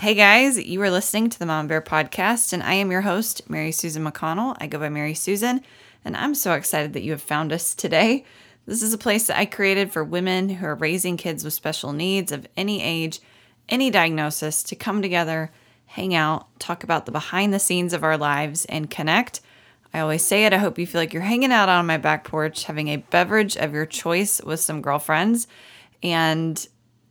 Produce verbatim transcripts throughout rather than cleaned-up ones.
Hey guys, you are listening to the Mom Bear Podcast, and I am your host, Mary Susan McConnell. I go by Mary Susan, and I'm so excited that you have found us today. This is a place that I created for women who are raising kids with special needs of any age, any diagnosis, to come together, hang out, talk about the behind the scenes of our lives, and connect. I always say it, I hope you feel like you're hanging out on my back porch, having a beverage of your choice with some girlfriends, and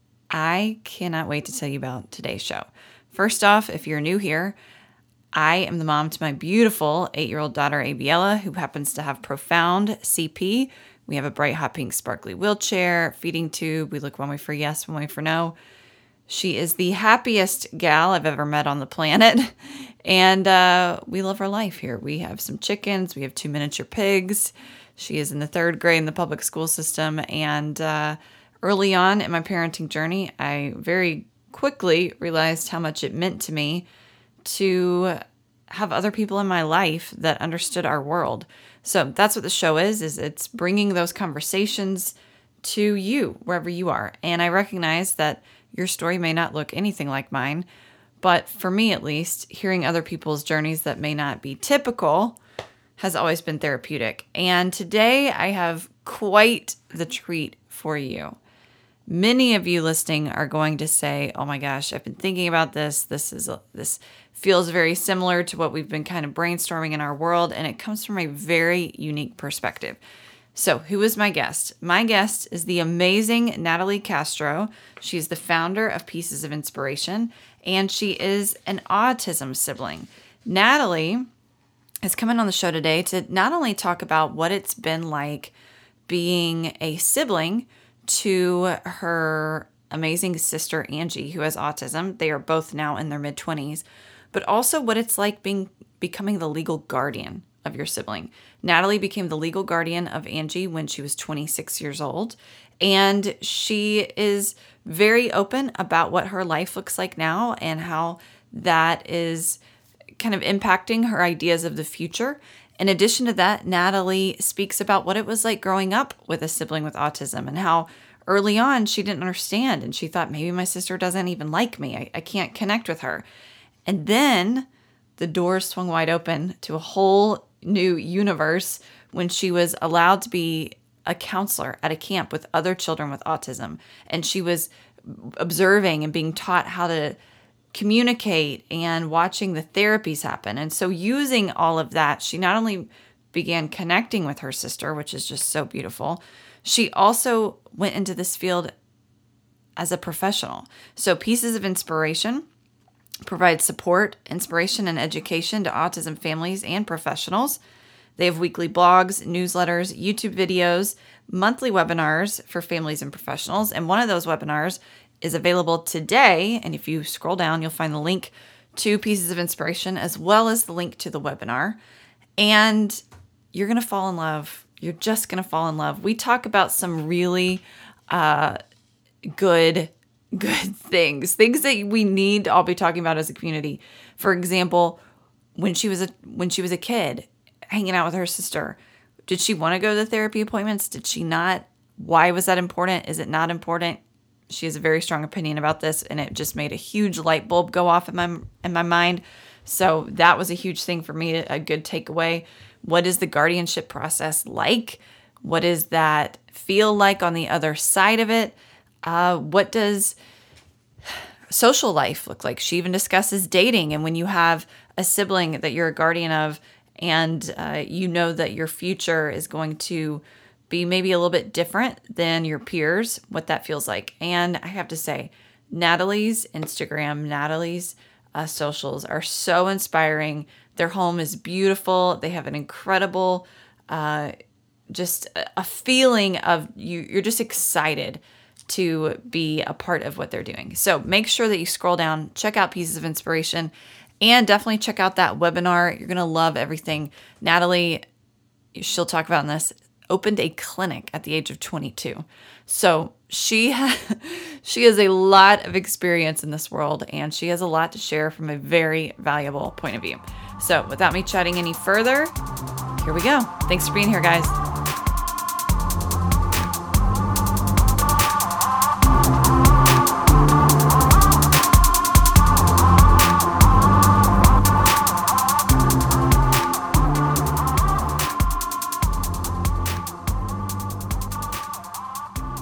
I cannot wait to tell you about today's show. First off, if you're new here, I am the mom to my beautiful eight-year-old daughter, Abiella, who happens to have profound C P. We have a bright, hot pink, sparkly wheelchair, feeding tube. We look one way for yes, one way for no. She is the happiest gal I've ever met on the planet, and uh, we love our life here. We have some chickens. We have two miniature pigs. She is in the third grade in the public school system, and uh, early on in my parenting journey, I very quickly realized how much it meant to me to have other people in my life that understood our world. So that's what the show is, is it's bringing those conversations to you, wherever you are. And I recognize that your story may not look anything like mine, but for me at least, hearing other people's journeys that may not be typical has always been therapeutic. And today I have quite the treat for you. Many of you listening are going to say, oh my gosh, I've been thinking about this. This is a, this feels very similar to what we've been kind of brainstorming in our world, and it comes from a very unique perspective. So who is my guest? My guest is the amazing Natalie Castro. She's the founder of Pieces of Inspiration, and she is an autism sibling. Natalie is coming on the show today to not only talk about what it's been like being a sibling to her amazing sister, Angie, who has autism. They are both now in their mid-twenties, but also what it's like being becoming the legal guardian of your sibling. Natalie became the legal guardian of Angie when she was twenty-six years old, and she is very open about what her life looks like now and how that is kind of impacting her ideas of the future. In addition to that, Natalie speaks about what it was like growing up with a sibling with autism and how early on she didn't understand and she thought maybe my sister doesn't even like me. I, I can't connect with her. And then the doors swung wide open to a whole new universe when she was allowed to be a counselor at a camp with other children with autism. And she was observing and being taught how to communicate and watching the therapies happen. And so using all of that, she not only began connecting with her sister, which is just so beautiful, she also went into this field as a professional. So Pieces of Inspiration provides support, inspiration, and education to autism families and professionals. They have weekly blogs, newsletters, YouTube videos, monthly webinars for families and professionals. And one of those webinars is available today. And if you scroll down, you'll find the link to Pieces of Inspiration as well as the link to the webinar. And you're going to fall in love. You're just going to fall in love. We talk about some really uh, good, good things, things that we need to all be talking about as a community. For example, when she was a, when she was a kid, hanging out with her sister, did she want to go to the therapy appointments? Did she not? Why was that important? Is it not important? She has a very strong opinion about this, and it just made a huge light bulb go off in my in my mind. So that was a huge thing for me, a good takeaway. What is the guardianship process like? What does that feel like on the other side of it? Uh, what does social life look like? She even discusses dating, and when you have a sibling that you're a guardian of, and uh, you know that your future is going to be maybe a little bit different than your peers, what that feels like. And I have to say, Natalie's Instagram, Natalie's uh, socials are so inspiring. Their home is beautiful. They have an incredible, uh, just a feeling of you, you're just excited to be a part of what they're doing. So make sure that you scroll down, check out Pieces of Inspiration, and definitely check out that webinar. You're going to love everything. Natalie, she'll talk about in this, opened a clinic at the age of twenty-two. So she ha- she has a lot of experience in this world, and she has a lot to share from a very valuable point of view. So without me chatting any further, here we go. Thanks for being here, guys.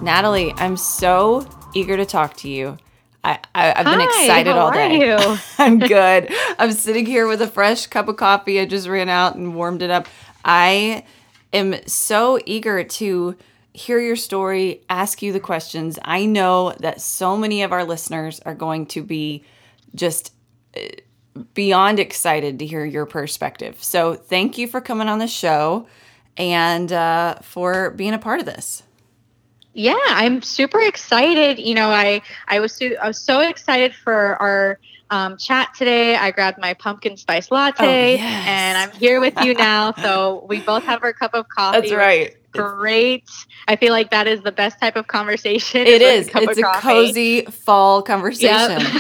Natalie, I'm so eager to talk to you. I, I, I've been Hi, excited how all day. are you? I'm good. I'm sitting here with a fresh cup of coffee. I just ran out and warmed it up. I am so eager to hear your story, ask you the questions. I know that so many of our listeners are going to be just uh, beyond excited to hear your perspective. So thank you for coming on the show and uh, for being a part of this. Yeah, I'm super excited. You know, I I was so, I was so excited for our um, chat today. I grabbed my pumpkin spice Oh, latte, and yes. I'm here with you now. So we both have our cup of That's coffee, which right. is great. I feel like that is the best type of conversation It is with a is. cup It's of a coffee. cozy fall Yep, conversation.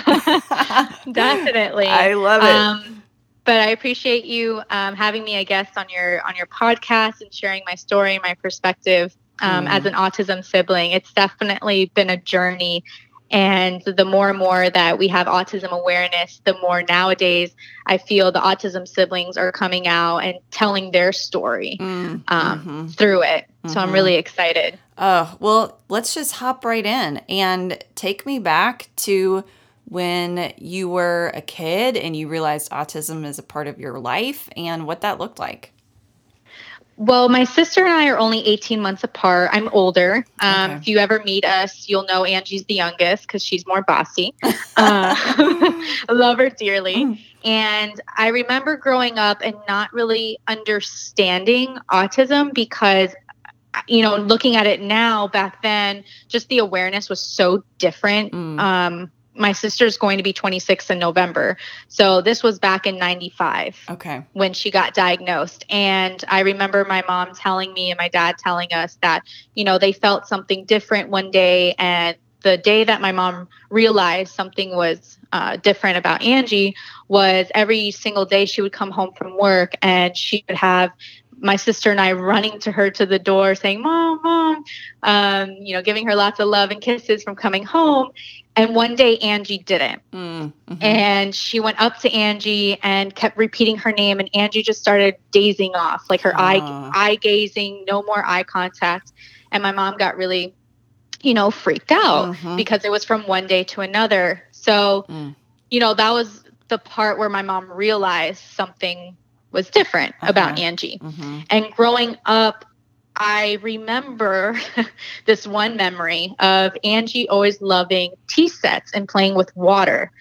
definitely. I love it. Um, but I appreciate you um, having me a guest on your on your podcast and sharing my story, my perspective um, as Mm. an autism sibling. It's definitely been a journey, and the more and more that we have autism awareness, the more nowadays I feel the autism siblings are coming out and telling their story Mm. um, Mm-hmm. through it. So I'm Mm-hmm. really excited. Oh, well, let's just hop right in and take me back to when you were a kid and you realized autism is a part of your life and what that looked like. Well, my sister and I are only eighteen months apart. I'm older. Um, Okay. if you ever meet us, you'll know Angie's the youngest because she's more bossy. Uh, I love her dearly. And I remember growing up and not really understanding autism because, you know, looking at it now, back then, just the awareness was so different. Mm. Um, my sister's going to be twenty-six in November. So this was back in ninety-five Okay. when she got diagnosed. And I remember my mom telling me and my dad telling us that, you know, they felt something different one day. And the day that my mom realized something was uh, different about Angie was every single day she would come home from work and she would have my sister and I running to her to the door saying, Mom, Mom, um, you know, giving her lots of love and kisses from coming home. And one day Angie didn't. Mm-hmm. And she went up to Angie and kept repeating her name. And Angie just started dazing off, like her Uh. eye, eye gazing, no more eye contact. And my mom got really, you know, freaked out Mm-hmm. because it was from one day to another. So, Mm. you know, that was the part where my mom realized something was different Uh-huh. about Angie. Mm-hmm. And growing up, I remember this one memory of Angie always loving tea sets and playing with water.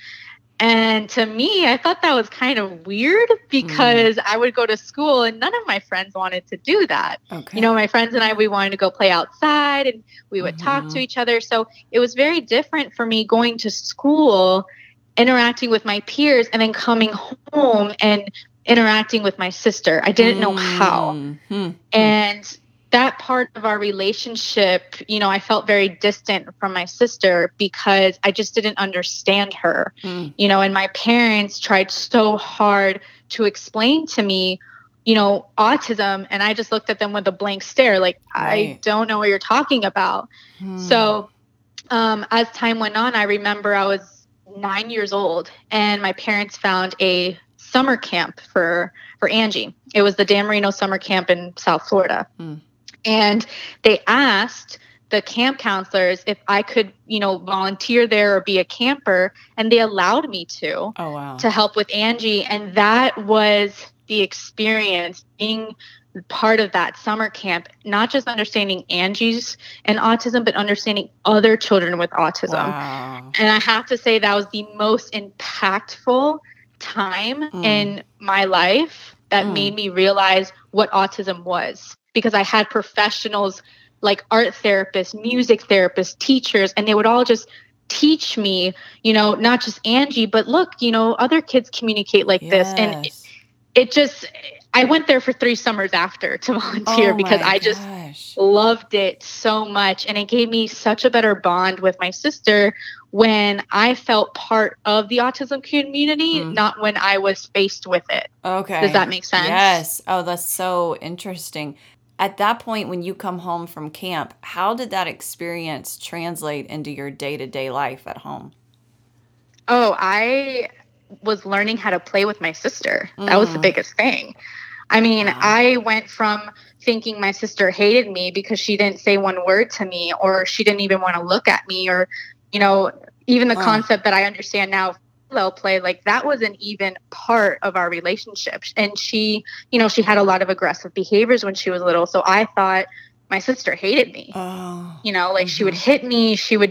And to me, I thought that was kind of weird because mm. I would go to school and none of my friends wanted to do that. Okay. You know, my friends and I, we wanted to go play outside and we would mm-hmm. talk to each other. So it was very different for me going to school, interacting with my peers, and then coming home and interacting with my sister. I didn't know how. Mm-hmm. And that part of our relationship, you know, I felt very distant from my sister because I just didn't understand her, mm. you know, and my parents tried so hard to explain to me, you know, autism. And I just looked at them with a blank stare, like, right. I don't know what you're talking about. Hmm. So um, as time went on, I remember I was nine years old and my parents found a summer camp for, for Angie. It was the Dan Marino summer camp in South Florida. Hmm. And they asked the camp counselors if I could, you know, volunteer there or be a camper. And they allowed me to, oh, wow. to help with Angie. And that was the experience, being part of that summer camp, not just understanding Angie's and autism, but understanding other children with autism. Wow. And I have to say that was the most impactful time mm. in my life that mm. made me realize what autism was. Because I had professionals like art therapists, music therapists, teachers, and they would all just teach me, you know, not just Angie, but look, you know, other kids communicate like yes. this. And it, it just, I went there for three summers after to volunteer oh because I just gosh. loved it so much. And it gave me such a better bond with my sister when I felt part of the autism community, mm. not when I was faced with it. Okay. Does that make sense? Yes. Oh, that's so interesting. At that point, when you come home from camp, how did that experience translate into your day-to-day life at home? Oh, I was learning how to play with my sister. That mm. was the biggest thing. I mean, Wow. I went from thinking my sister hated me because she didn't say one word to me, or she didn't even want to look at me, or, you know, even the Uh. concept that I understand now, parallel play, like that wasn't even part of our relationship. And she, you know, she had a lot of aggressive behaviors when she was little. So I thought my sister hated me. Oh. You know, like Mhm. she would hit me, she would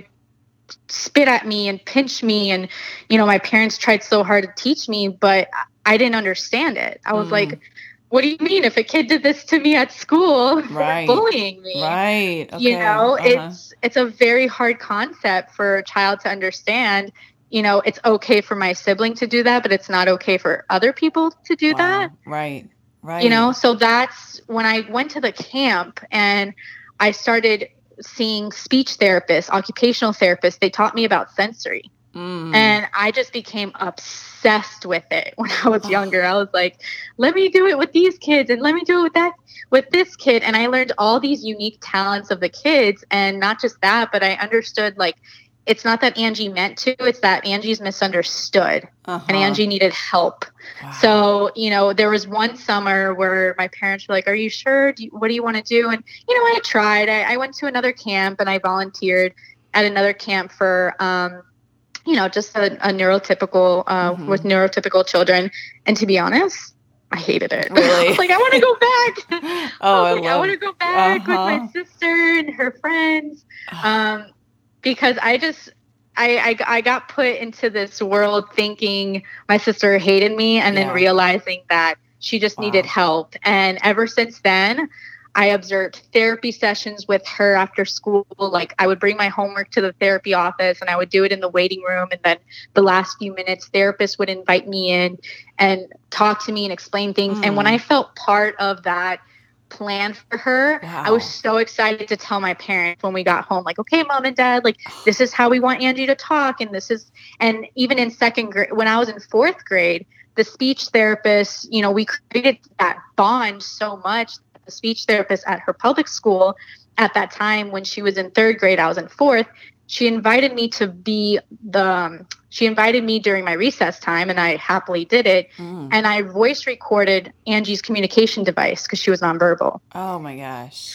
spit at me and pinch me. And, you know, my parents tried so hard to teach me, but I didn't understand it. I was Mm. like, what do you mean if a kid did this to me at school for Right. bullying me? Right. Okay. You know, Uh-huh. it's it's a very hard concept for a child to understand. You know, it's okay for my sibling to do that, but it's not okay for other people to do Wow. that. Right. Right. You know, so that's when I went to the camp and I started seeing speech therapists, occupational therapists. They taught me about sensory. Mm. And I just became obsessed with it when I was younger. I was like, let me do it with these kids and let me do it with that with this kid. And I learned all these unique talents of the kids. And not just that, but I understood like it's not that Angie meant to, it's that Angie's misunderstood. Uh-huh. And Angie needed help. Wow. So, you know, there was one summer where my parents were like, are you sure? Do you, what do you want to do? And, you know, I tried. I, I went to another camp and I volunteered at another camp for, um, you know, just a, a neurotypical, uh, Mhm. with neurotypical children. And to be honest, I hated it. Really? I was like, I want to go back. Oh, I I was like, I love. want to go back with Uh-huh. my sister and her friends. Um, because I just, I, I, I got put into this world thinking my sister hated me and then Yeah. realizing that she just needed Wow. help. And ever since then, I observed therapy sessions with her after school. Like I would bring my homework to the therapy office and I would do it in the waiting room. And then the last few minutes, therapists would invite me in and talk to me and explain things. And when Mm. I felt part of that plan for her, I was Wow. so excited to tell my parents when we got home, like, okay, mom and dad, like this is how we want Angie to talk. And this is, and even in second grade, when I was in fourth grade, the speech therapist, you know, we created that bond so much. The speech therapist at her public school at that time, when she was in third grade, I was in fourth, she invited me to be the, um, she invited me during my recess time and I happily did it. Mm. And I voice recorded Angie's communication device because she was nonverbal. Oh my gosh.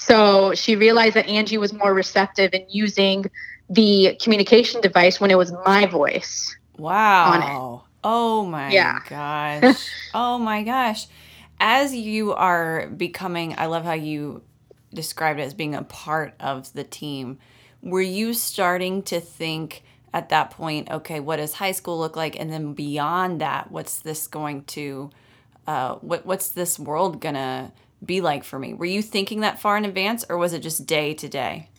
So she realized that Angie was more receptive in using the communication device when it was my voice. Wow. On it. Oh my Yeah. gosh. Oh my gosh. As you are becoming, I love how you described it as being a part of the team. Were you starting to think at that point, okay, what does high school look like? And then beyond that, what's this going to, uh, what what's this world gonna be like for me? Were you thinking that far in advance, or was it just day to day?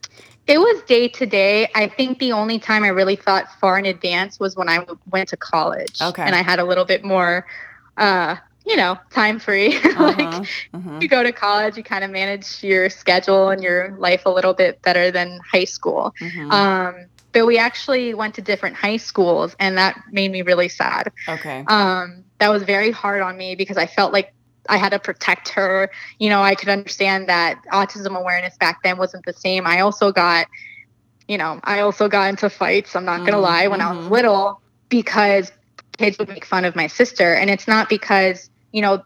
It was day to day. I think the only time I really thought far in advance was when I went to college. Okay. And I had a little bit more, uh, you know, time free. Uh-huh. Like Uh-huh. you go to college, you kind of manage your schedule and your life a little bit better than high school. Mhm. Um, but we actually went to different high schools, and that made me really sad. Okay. Um, that was very hard on me because I felt like I had to protect her. You know, I could understand that autism awareness back then wasn't the same. I also got, you know, I also got into fights, I'm not going to Mm, lie, when I was mhm. little, because kids would make fun of my sister. And it's not because, you know,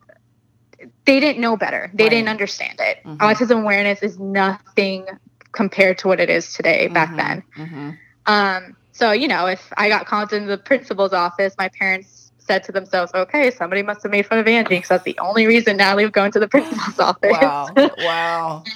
they didn't know better. They Right. didn't understand it. Mhm. Autism awareness is nothing compared to what it is today back Mhm. then. Mhm. Um, so, you know, if I got called into the principal's office, my parents said to themselves, okay, somebody must have made fun of Angie because that's the only reason Natalie would go into the principal's office. Wow. Wow.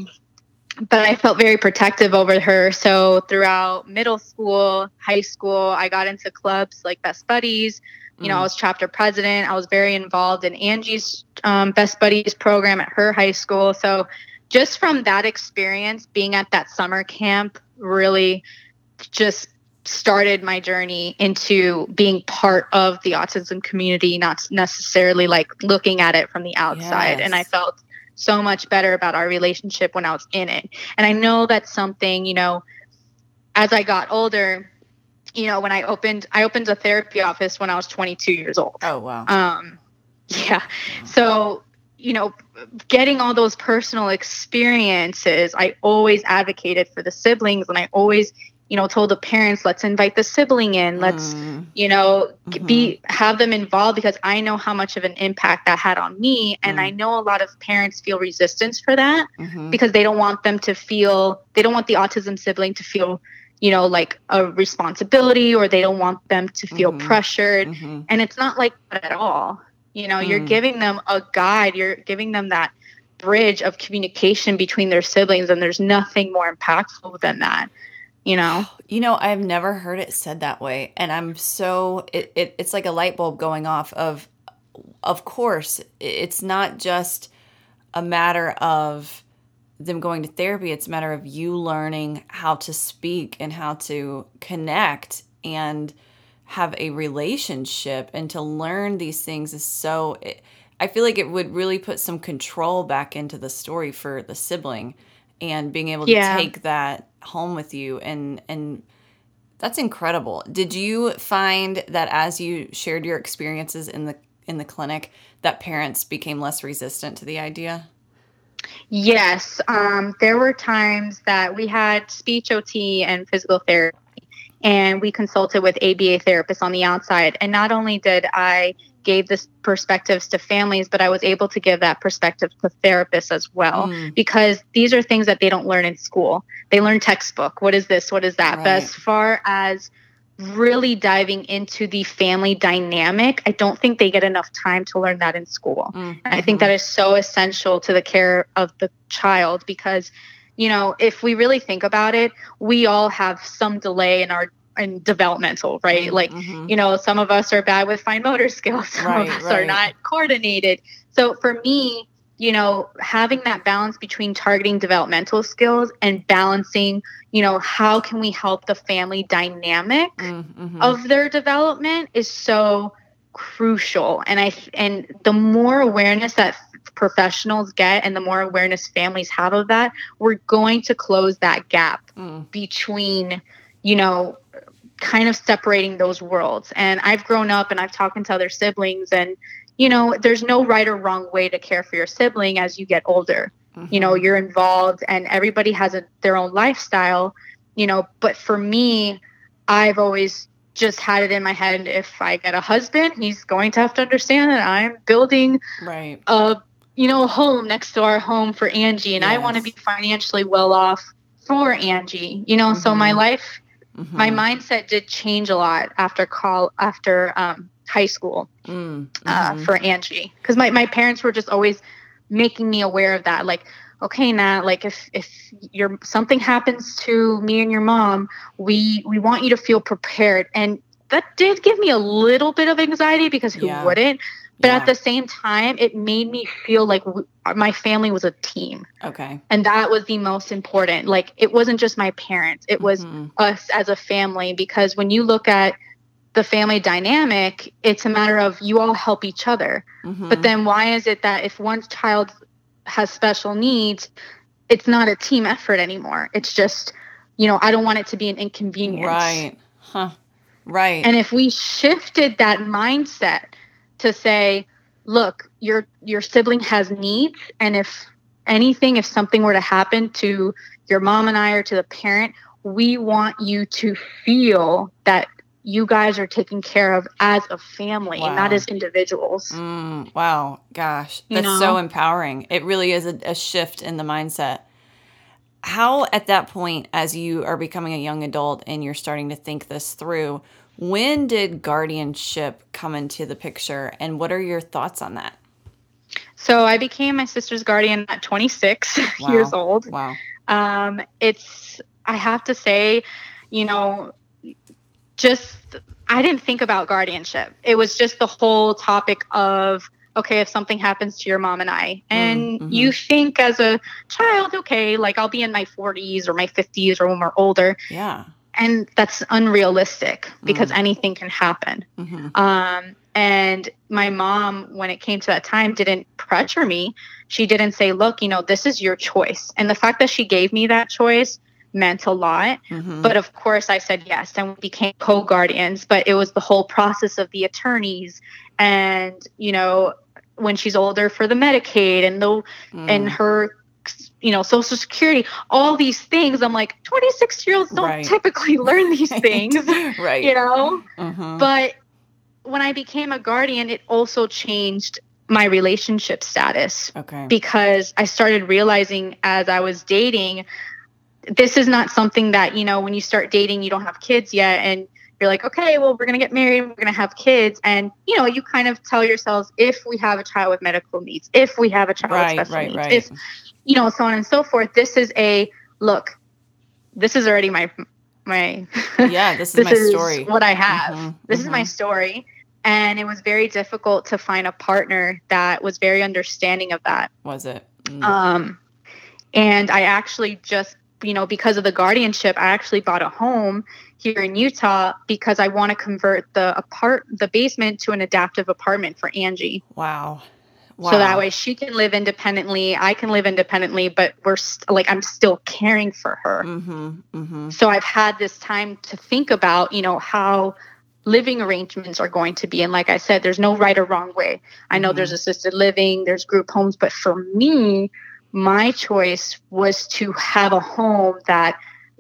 But I felt very protective over her. So throughout middle school, high school, I got into clubs like Best Buddies. You know, Mm. I was chapter president. I was very involved in Angie's um, Best Buddies program at her high school. So just from that experience, being at that summer camp really just started my journey into being part of the autism community, not necessarily like looking at it from the outside. Yes. And I felt so much better about our relationship when I was in it. And I know that's something, you know, as I got older, you know, when I opened, I opened a therapy office when I was twenty-two years old. Oh, wow. Um, yeah. So, you know, getting all those personal experiences, I always advocated for the siblings, and I always, you know, told the parents, let's invite the sibling in. Let's, Mm. you know, Mhm. be, have them involved, because I know how much of an impact that had on me. And Mm. I know a lot of parents feel resistance for that Mhm. because they don't want them to feel, they don't want the autism sibling to feel, you know, like a responsibility, or they don't want them to feel Mhm. pressured. Mhm. And it's not like that at all. You know, you're Mm. giving them a guide, you're giving them that bridge of communication between their siblings, and there's nothing more impactful than that, you know. You know, I've never heard it said that way, and I'm so it, it it's like a light bulb going off of of course, it's not just a matter of them going to therapy, it's a matter of you learning how to speak and how to connect and have a relationship, and to learn these things is so it, I feel like it would really put some control back into the story for the sibling, and being able to Yeah. take that home with you, and and that's incredible. Did you find that as you shared your experiences in the in the clinic that parents became less resistant to the idea? Yes. Um, there were times that we had speech O T and physical therapy, and we consulted with A B A therapists on the outside. And not only did I gave this perspectives to families, but I was able to give that perspective to therapists as well, Mm. because these are things that they don't learn in school. They learn textbook. What is this? What is that? But Right. as far as really diving into the family dynamic, I don't think they get enough time to learn that in school. Mm. And I think that Mhm. is so essential to the care of the child, because, you know, if we really think about it, we all have some delay in our in developmental, right? Mm. Like, Mhm. you know, some of us are bad with fine motor skills, some of Right, us are right. not coordinated. So for me, you know, having that balance between targeting developmental skills and balancing, you know, how can we help the family dynamic Mm. Mhm. of their development is so crucial. And I and the more awareness that professionals get, and the more awareness families have of that, we're going to close that gap Mm. between, you know, kind of separating those worlds. And I've grown up and I've talked to other siblings, and, you know, there's no right or wrong way to care for your sibling as you get older. You know, Mhm. you're involved, and everybody has a, their own lifestyle, you know. But for me, I've always just had it in my head, if I get a husband, he's going to have to understand that I'm building Right. a, you know, a home next to our home for Angie, and I want to be Yes. financially well off for Angie, you know. So my Mhm. life, my Mhm. mindset did change a lot after call after um, high school Mm. uh, Mhm. for Angie, because my, my parents were just always making me aware of that. Like, okay, Nat, like if if your something happens to me and your mom, we we want you to feel prepared. And that did give me a little bit of anxiety, because who Yeah. wouldn't? But at Yeah. the same time, it made me feel like w- my family was a team. Okay. And that was the most important. Like, it wasn't just my parents, it was Mhm. us as a family. Because when you look at the family dynamic, it's a matter of you all help each other. But Mhm. then why is it that if one child has special needs, it's not a team effort anymore? It's just, you know, I don't want it to be an inconvenience. Right. Huh. Right. And if we shifted that mindset to say, look, your your sibling has needs, and if anything, if something were to happen to your mom and I, or to the parent, we want you to feel that you guys are taken care of as a family and not Wow. as individuals. Mm, wow. Gosh, You that's so know? empowering. It really is a, a shift in the mindset. How, at that point, as you are becoming a young adult and you're starting to think this through, when did guardianship come into the picture, and what are your thoughts on that? So I became my sister's guardian at twenty-six years Wow. old. Wow. Um, it's, I have to say, you know, just I didn't think about guardianship. It was just the whole topic of, okay, if something happens to your mom and I, Mm, and mm-hmm. you think as a child, okay, like I'll be in my forties or my fifties or when we're older. Yeah. And that's unrealistic, because Mm. anything can happen. Mm-hmm. Um, and my mom, when it came to that time, didn't pressure me. She didn't say, look, you know, this is your choice. And the fact that she gave me that choice meant a lot. Mm-hmm. But of course, I said yes, and we became co-guardians. But it was the whole process of the attorneys, and, you know, when she's older, for the Medicaid, and the Mm. and her you know, Social Security, all these things. I'm like, twenty-six year olds don't Right. typically learn these things, right. you know? Mm-hmm. But when I became a guardian, it also changed my relationship status. Okay. Because I started realizing as I was dating, this is not something that, you know, when you start dating, you don't have kids yet. And you're like, okay, well, we're going to get married. We're going to have kids. And, you know, you kind of tell yourselves, if we have a child with medical needs, if we have a child Right, with special right, needs, right. if, you know, so on and so forth. This is a, look, this is already my, my, Yeah, this is this my is story. what I have. Mm-hmm, this mm-hmm. is my story. And it was very difficult to find a partner that was very understanding of that. Was it? Mm. Um, and I actually just, you know, because of the guardianship, I actually bought a home here in Utah because I want to convert the apart the basement to an adaptive apartment for Angie. Wow. Wow. So that way she can live independently, I can live independently, but we're st- like, I'm still caring for her. Mm-hmm, mm-hmm. So I've had this time to think about, you know, how living arrangements are going to be. And like I said, there's no right or wrong way. I know Mm-hmm. there's assisted living, there's group homes, but for me, my choice was to have a home that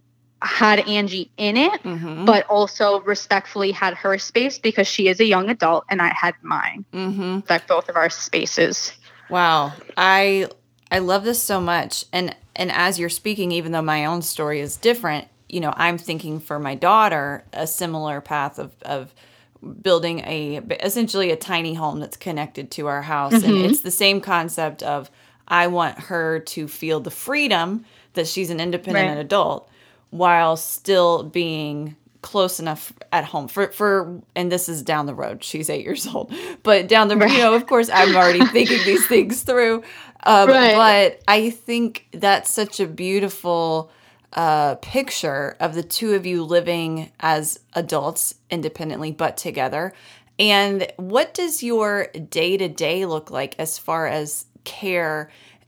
had Angie in it, Mm-hmm. but also respectfully had her space because she is a young adult and I had mine. Mm-hmm. Like both of our spaces. Wow. I I love this so much. And and as you're speaking, even though my own story is different, you know, I'm thinking for my daughter a similar path of of building a essentially a tiny home that's connected to our house. Mm-hmm. And it's the same concept of I want her to feel the freedom that she's an independent Right. adult while still being close enough at home for, for, and this is down the road. She's eight years old, but down the, Right. you know, of course I'm already thinking these things through. Um, Right. But I think that's such a beautiful uh, picture of the two of you living as adults independently, but together. And what does your day to day look like as far as care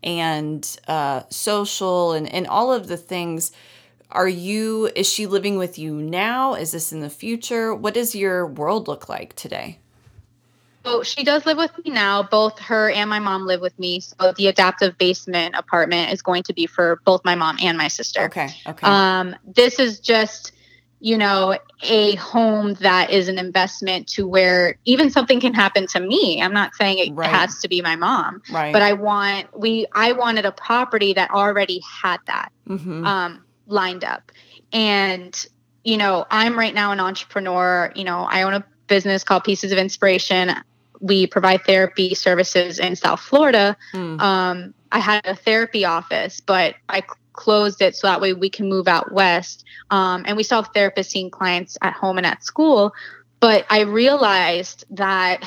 and uh, social and, and all of the things? Are you, is she living with you now? Is this in the future? What does your world look like today? So she does live with me now. Both her and my mom live with me. So the adaptive basement apartment is going to be for both my mom and my sister. Okay. Okay. Um, this is just, you know, a home that is an investment to where even something can happen to me. I'm not saying it Right. has to be my mom, Right. but I want, we, I wanted a property that already had that, Mm-hmm. um, lined up. And, you know, I'm right now an entrepreneur. You know, I own a business called Pieces of Inspiration. We provide therapy services in South Florida. Mm. Um, I had a therapy office, but I c- closed it so that way we can move out west. Um, and we still have therapists seeing clients at home and at school. But I realized that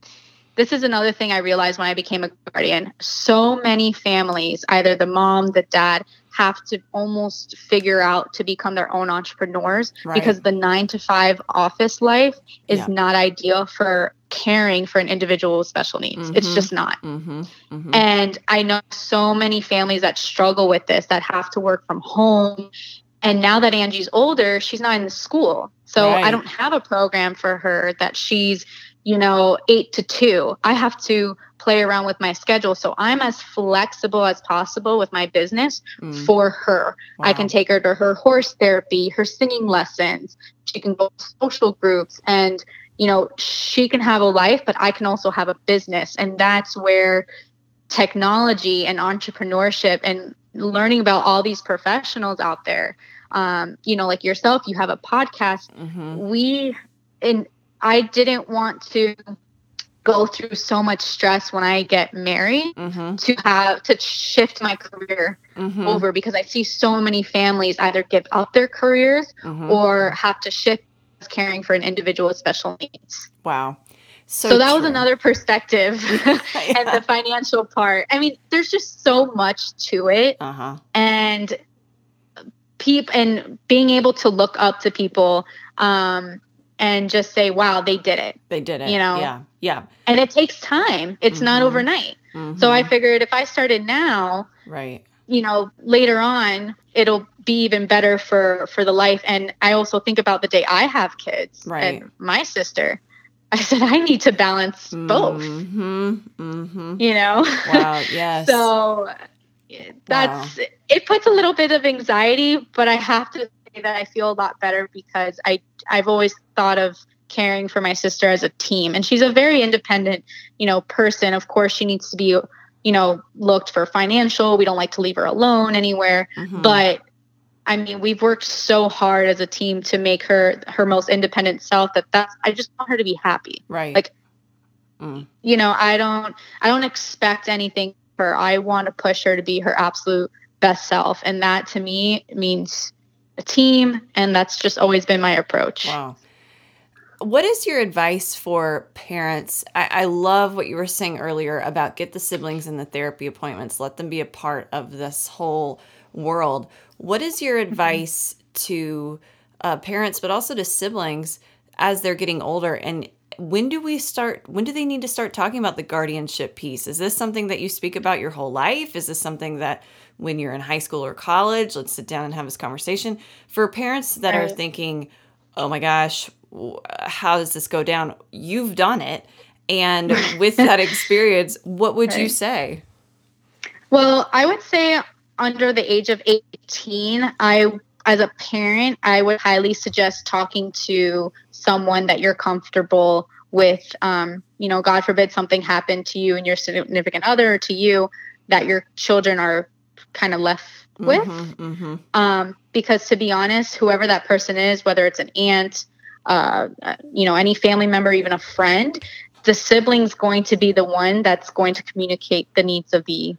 this is another thing I realized when I became a guardian. So many families, either the mom, the dad, have to almost figure out to become their own entrepreneurs Right. because the nine to five office life is Yeah. not ideal for caring for an individual with special needs. Mm-hmm. It's just not. Mm-hmm. Mm-hmm. And I know so many families that struggle with this, that have to work from home. And now that Angie's older, she's not in the school. So Right. I don't have a program for her that she's, you know, eight to two. I have to play around with my schedule. So I'm as flexible as possible with my business Mm. for her. Wow. I can take her to her horse therapy, her singing lessons. She can go to social groups and, you know, she can have a life, but I can also have a business. And that's where technology and entrepreneurship and learning about all these professionals out there, um, you know, like yourself, you have a podcast. Mm-hmm. We, and I didn't want to go through so much stress when I get married Mm-hmm. to have to shift my career Mm-hmm. over, because I see so many families either give up their careers Mm-hmm. or have to shift caring for an individual with special needs. Wow. So, So, that was true. another perspective. And Yeah. the financial part. I mean, there's just so much to it. Uh-huh. And peop- and being able to look up to people um, and just say, wow, they did it. They did it. You know? Yeah. Yeah. And it takes time. It's not Mhm. overnight. Mm-hmm. So I figured if I started now, Right. you know, later on, it'll be even better for, for the life. And I also think about the day I have kids Right. and my sister. I said, I need to balance both, Mm-hmm. Mm-hmm. you know? Wow. Yes. So that's, wow. It puts a little bit of anxiety, but I have to say that I feel a lot better because I, I've always thought of caring for my sister as a team, and she's a very independent, you know, person. Of course, she needs to be, you know, looked for financial. We don't like to leave her alone anywhere, mm-hmm. but I mean, we've worked so hard as a team to make her her most independent self that that's, I just want her to be happy. Right. Like, mm. you know, I don't, I don't expect anything for her. I want to push her to be her absolute best self. And that to me means a team. And that's just always been my approach. Wow. What is your advice for parents? I, I love what you were saying earlier about get the siblings in the therapy appointments, let them be a part of this whole world. What is your advice mm-hmm. to uh, parents, but also to siblings as they're getting older? And when do we start, when do they need to start talking about the guardianship piece? Is this something that you speak about your whole life? Is this something that when you're in high school or college, let's sit down and have this conversation? For parents that right. are thinking, oh my gosh, how does this go down? You've done it. And with that experience, what would right. you say? Well, I would say under the age of eighteen, I, as a parent, I would highly suggest talking to someone that you're comfortable with. Um, you know, God forbid something happened to you and your significant other, or to you, that your children are kind of left with. Mm-hmm, mm-hmm. Um, because to be honest, whoever that person is, whether it's an aunt, uh, you know, any family member, even a friend, the sibling's going to be the one that's going to communicate the needs of the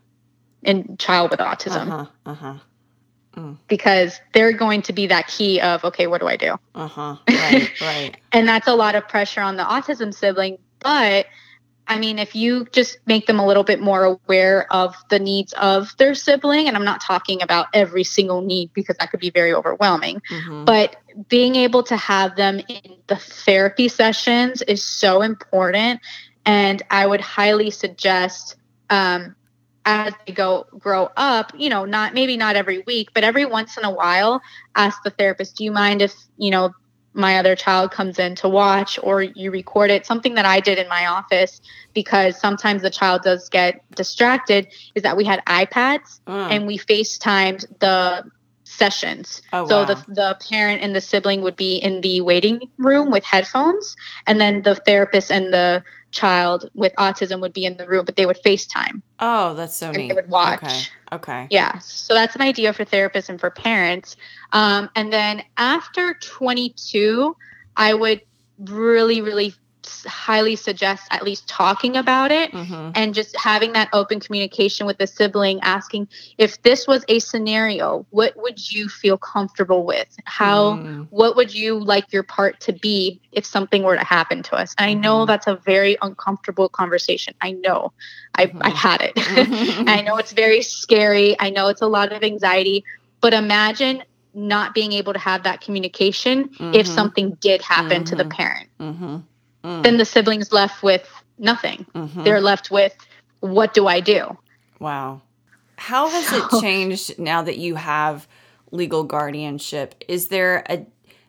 in child with autism. Uh-huh, uh-huh. Mm. Because they're going to be that key of, okay, what do I do? Uh-huh. Right, right. And that's a lot of pressure on the autism sibling. But I mean, if you just make them a little bit more aware of the needs of their sibling, and I'm not talking about every single need because that could be very overwhelming, mm-hmm. but being able to have them in the therapy sessions is so important. And I would highly suggest, um, as they go grow up, you know, not maybe not every week, but every once in a while, ask the therapist, do you mind if, you know, my other child comes in to watch, or you record it? Something that I did in my office, because sometimes the child does get distracted, is that we had iPads mm. and we FaceTimed the sessions. Oh, so wow. the the parent and the sibling would be in the waiting room with headphones, and then the therapist and the child with autism would be in the room, but they would FaceTime. Oh, that's so and neat. They would watch. Okay. Okay. Yeah. So that's an idea for therapists and for parents. Um, and then after twenty-two, I would really, really highly suggest at least talking about it, mm-hmm. and just having that open communication with the sibling, asking, if this was a scenario, what would you feel comfortable with? How, mm. what would you like your part to be if something were to happen to us? And I know mm-hmm. that's a very uncomfortable conversation. I know I, mm-hmm. I've had it. I know it's very scary. I know it's a lot of anxiety, but imagine not being able to have that communication mm-hmm. if something did happen mm-hmm. to the parent. Mm-hmm. Mm. Then the siblings left with nothing. Mm-hmm. They're left with, what do I do? Wow. How has so, it changed now that you have legal guardianship? Is there a,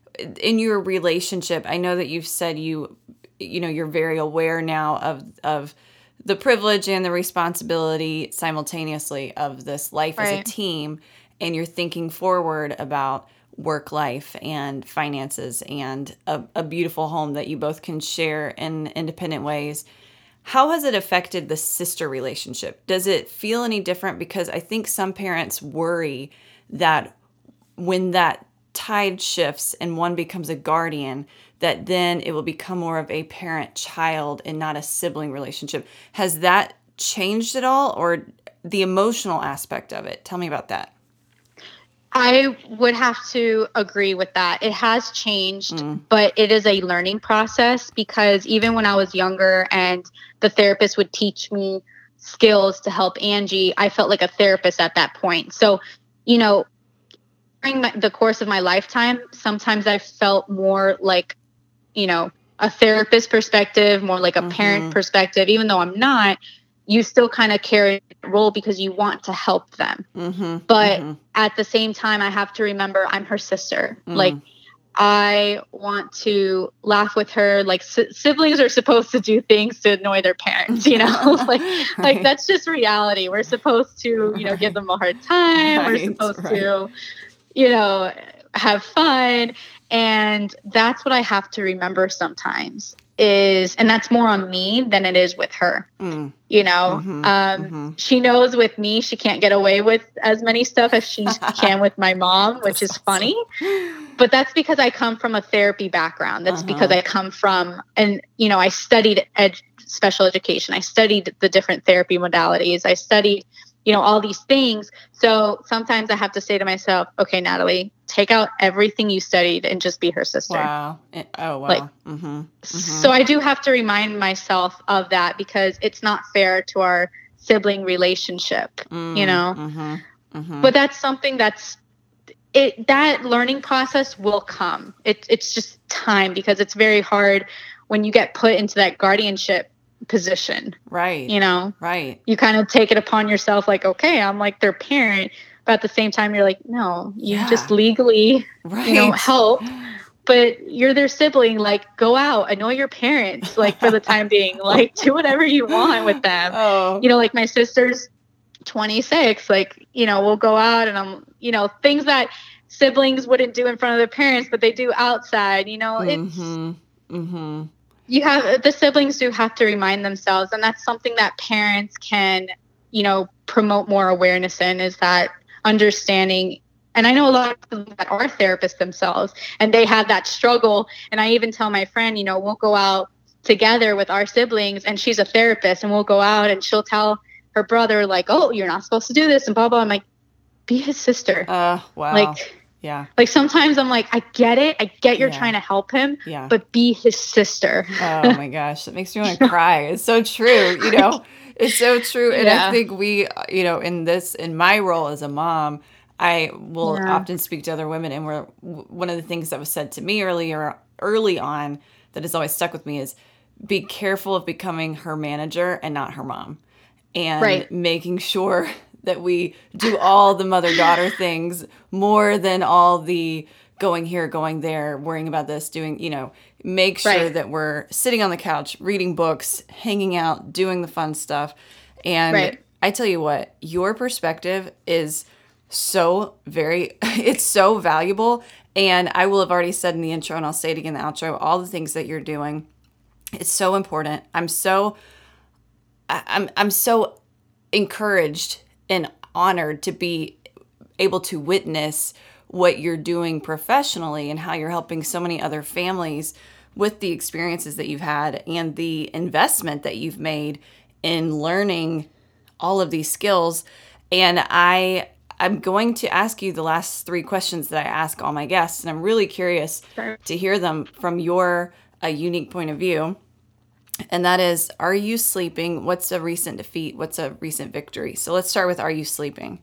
in your relationship, I know that you've said you, you know, you're very aware now of, of the privilege and the responsibility simultaneously of this life right. as a team, and you're thinking forward about work life and finances and a, a beautiful home that you both can share in independent ways. How has it affected the sister relationship? Does it feel any different? Because I think some parents worry that when that tide shifts and one becomes a guardian, that then it will become more of a parent-child and not a sibling relationship. Has that changed at all, or the emotional aspect of it? Tell me about that. I would have to agree with that. It has changed, mm. but it is a learning process, because even when I was younger and the therapist would teach me skills to help Angie, I felt like a therapist at that point. So, you know, during my, the course of my lifetime, sometimes I felt more like, you know, a therapist perspective, more like a mm-hmm. parent perspective, even though I'm not. You still kind of carry a role because you want to help them. Mm-hmm, but mm-hmm. at the same time, I have to remember I'm her sister. Mm. Like, I want to laugh with her. Like si- siblings are supposed to do things to annoy their parents, you know, like, right. like that's just reality. We're supposed to, you know, right. give them a hard time. Right. We're supposed right. to, you know, have fun. And that's what I have to remember sometimes is, and that's more on me than it is with her. Mm. You know, mm-hmm. Um, mm-hmm. She knows with me, she can't get away with as many stuff as she can with my mom, which that's is awesome. Funny. But that's because I come from a therapy background. That's uh-huh. because I come from, and, you know, I studied ed- special education. I studied the different therapy modalities. I studied, you know, all these things. So sometimes I have to say to myself, okay, Natalie, take out everything you studied and just be her sister. Wow. Oh, wow. Like, mm-hmm. Mm-hmm. So I do have to remind myself of that because it's not fair to our sibling relationship, mm-hmm. you know, mm-hmm. Mm-hmm. But that's something that's, it, that learning process will come. It, it's just time because it's very hard when you get put into that guardianship position. Right. You know, right. You kind of take it upon yourself like, okay, I'm like their parent. But at the same time, you're like, no, you yeah. just legally, right. you know, help. But you're their sibling. Like, go out, annoy your parents, like for the time being. Like, do whatever you want with them. Oh. You know, like my sister's twenty-six. Like, you know, we'll go out and I'm, you know, things that siblings wouldn't do in front of their parents, but they do outside. You know, it's. Mm-hmm. Mm-hmm. You have the siblings do have to remind themselves, and that's something that parents can, you know, promote more awareness in is that understanding. And I know a lot of them that are therapists themselves and they have that struggle. And I even tell my friend, you know, we'll go out together with our siblings and she's a therapist and we'll go out and she'll tell her brother like, oh, you're not supposed to do this and blah, blah. I'm like, be his sister. Uh, wow. Like, yeah. Like sometimes I'm like, I get it. I get you're yeah. trying to help him, yeah. but be his sister. Oh my gosh. That makes me want to cry. It's so true. You know, it's so true. And yeah. I think we, you know, in this, in my role as a mom, I will yeah. often speak to other women. And we're, one of the things that was said to me earlier, early on that has always stuck with me is be careful of becoming her manager and not her mom. And right. making sure that we do all the mother-daughter things more than all the going here, going there, worrying about this, doing, you know, make sure right. that we're sitting on the couch, reading books, hanging out, doing the fun stuff. And right. I tell you what, your perspective is so very, it's so valuable. And I will have already said in the intro, and I'll say it again in the outro, all the things that you're doing. It's so important. I'm so, I'm, I'm so encouraged and honored to be able to witness what you're doing professionally and how you're helping so many other families with the experiences that you've had and the investment that you've made in learning all of these skills. And I, I'm going to ask you the last three questions that I ask all my guests, and I'm really curious sure. to hear them from your uh, unique point of view. And that is, are you sleeping? What's a recent defeat? What's a recent victory? So let's start with, are you sleeping?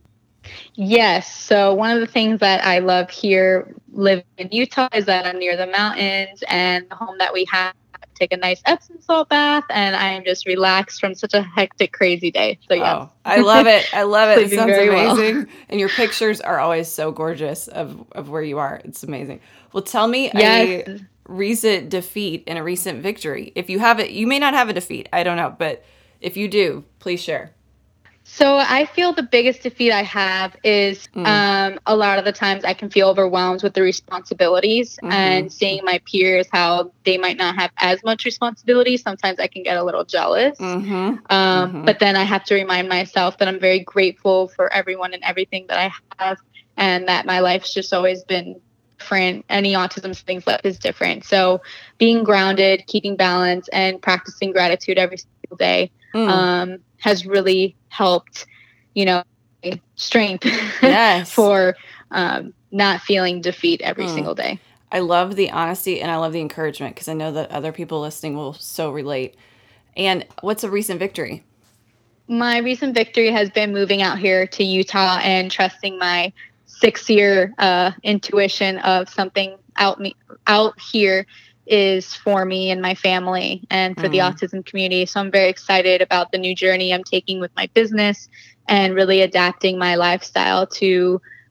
Yes. So one of the things that I love here living in Utah is that I'm near the mountains, and the home that we have, I take a nice Epsom salt bath, and I am just relaxed from such a hectic, crazy day. So yeah. Oh, I love it. I love it. It sounds amazing. Well. And your pictures are always so gorgeous of, of where you are. It's amazing. Well, tell me yes. a recent defeat and a recent victory. If you have it, you may not have a defeat. I don't know. But if you do, please share. So I feel the biggest defeat I have is mm. um, a lot of the times I can feel overwhelmed with the responsibilities mm-hmm. and seeing my peers, how they might not have as much responsibility. Sometimes I can get a little jealous. Mm-hmm. Um, mm-hmm. But then I have to remind myself that I'm very grateful for everyone and everything that I have, and that my life's just always been different. Any autism things life is different. So being grounded, keeping balance, and practicing gratitude every single day mm. um, has really helped, you know, strength yes. for um, not feeling defeat every mm. single day. I love the honesty and I love the encouragement because I know that other people listening will so relate. And what's a recent victory? My recent victory has been moving out here to Utah and trusting my six-year uh, intuition of something out me out here is for me and my family and for mm. the autism community. So I'm very excited about the new journey I'm taking with my business and really adapting my lifestyle to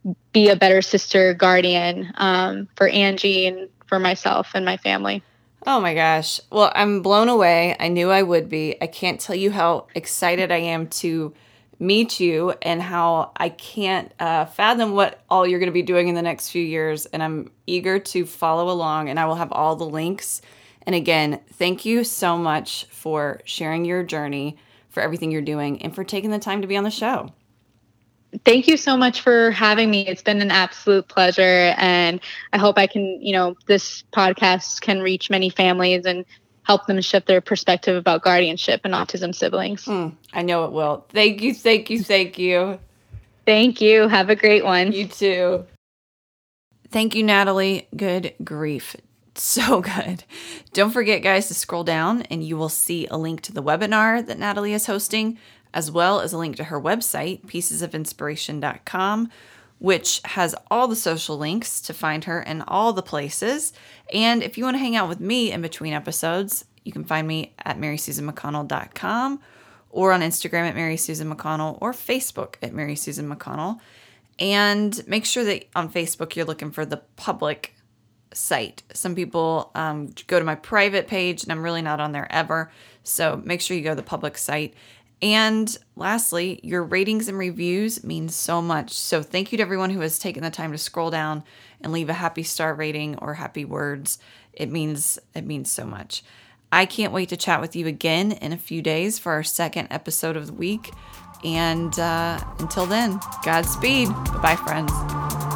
be a better sister, guardian um, for Angie and for myself and my family. Oh my gosh. Well, I'm blown away. I knew I would be. I can't tell you how excited I am to meet you and how I can't uh, fathom what all you're going to be doing in the next few years. And I'm eager to follow along, and I will have all the links. And again, thank you so much for sharing your journey, for everything you're doing, and for taking the time to be on the show. Thank you so much for having me. It's been an absolute pleasure. And I hope I can, you know, this podcast can reach many families and help them shift their perspective about guardianship and autism siblings. Mm, I know it will. Thank you, thank you, thank you. Thank you. Have a great one. You too. Thank you, Natalie. Good grief. So good. Don't forget, guys, to scroll down and you will see a link to the webinar that Natalie is hosting, as well as a link to her website, pieces of inspiration dot com, which has all the social links to find her in all the places. And if you want to hang out with me in between episodes, you can find me at mary susan mcconnell dot com or on Instagram at Mary Susan McConnell or Facebook at Mary Susan McConnell. And make sure that on Facebook you're looking for the public site. Some people um, go to my private page and I'm really not on there ever. So make sure you go to the public site. And lastly, your ratings and reviews mean so much. So thank you to everyone who has taken the time to scroll down and leave a happy star rating or happy words. It means it means so much. I can't wait to chat with you again in a few days for our second episode of the week. And uh, until then, Godspeed. Bye-bye, friends.